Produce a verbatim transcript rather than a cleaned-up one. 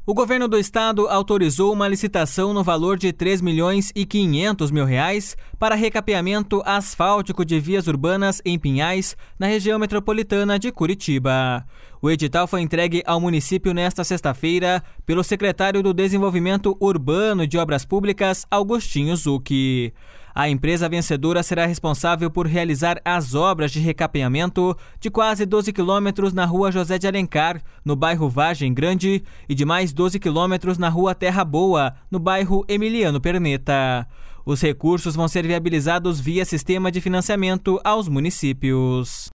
O governo do estado autorizou uma licitação no valor de três milhões e quinhentos mil reais para recapeamento asfáltico de vias urbanas em Pinhais, na região metropolitana de Curitiba. O edital foi entregue ao município nesta sexta-feira pelo secretário do Desenvolvimento Urbano e de Obras Públicas, Augustinho Zucchi. A empresa vencedora será responsável por realizar as obras de recapeamento de quase doze quilômetros na rua José de Alencar, no bairro Vargem Grande, e de mais doze quilômetros na rua Terra Boa, no bairro Emiliano Perneta. Os recursos vão ser viabilizados via sistema de financiamento aos municípios.